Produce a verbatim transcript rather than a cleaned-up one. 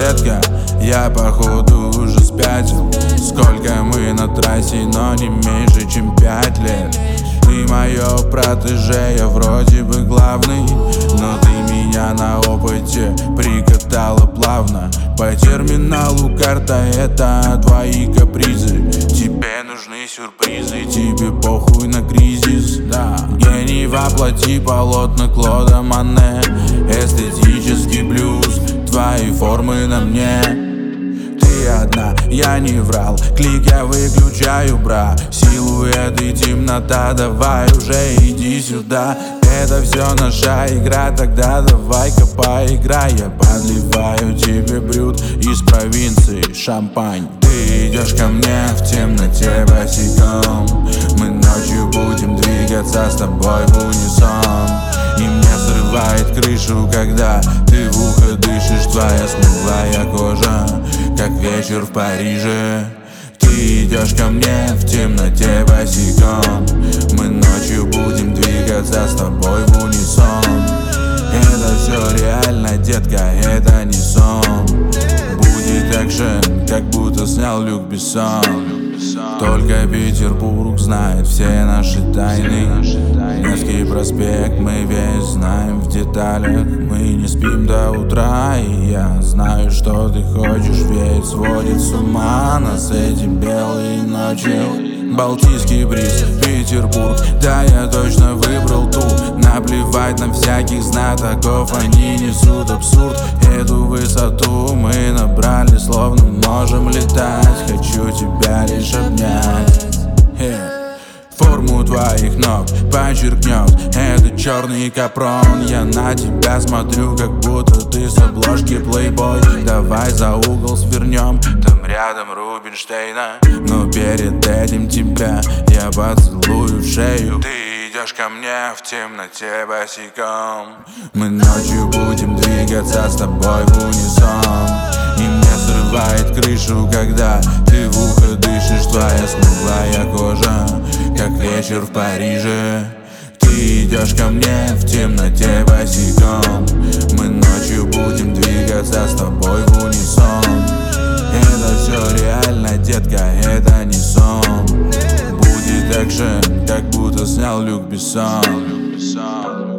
детка, я походу уже спятил. Сколько мы на трассе, но не меньше, чем пять лет. Ты мое протеже, я вроде бы главный, но ты меня на опыте прикатала плавно. По терминалу карта — это твои капризы. Тебе нужны сюрпризы, тебе похуй на кризис, да. Гений воплоти, полотна Клода Моне. Эстетический блюз, твои формы на мне. Ты одна, я не врал, клик я выключаю, бра. Силуэт и темнота, давай уже иди сюда. Это все наша игра, тогда давай-ка поиграй. Я подливаю тебе брют из провинции шампань. Ты идешь ко мне в темноте босиком. Мы ночью будем двигаться с тобой в унисон. И мне срывает крышу, когда ты в ухо дышишь. Твоя смуглая кожа, как вечер в Париже. Ты идешь ко мне в темноте босиком. Мы ночью будем двигаться с тобой в унисон. Это все реально, детка, это не сон. Будет экшен, как будто снял Люк Бессон. Только Петербург знает все наши тайны. Невский проспект мы весь знаем в деталях. Мы не спим до утра, и я знаю, что ты хочешь. Ведь сводит с ума нас эти белые ночи. Балтийский бриз, Петербург, да, я точно выбрал ту. Наплевать на всяких знатоков, они несут абсурд. Эту высоту мы набрали, словно можем летать. Хочу тебя лишь обнять. yeah. Форму твоих ног подчеркнет этот черный капрон. Я на тебя смотрю, как будто ты с обложки Playboy. Давай за угол свернем, там рядом Рубинштейна. Но перед этим тебя я поцелую в шею. Ты идешь ко мне в темноте босиком. Мы ночью будем двигаться с тобой в унисон. И мне срывает крышу, когда ты в ухо дышишь. Твоя смуглая кожа, как вечер в Париже. Ты идешь ко мне в темноте босиком. Мы ночью будем двигаться с тобой в унисон. Это все реально, детка, это не сон. Будет экшен, как будто снял Люк Бессон.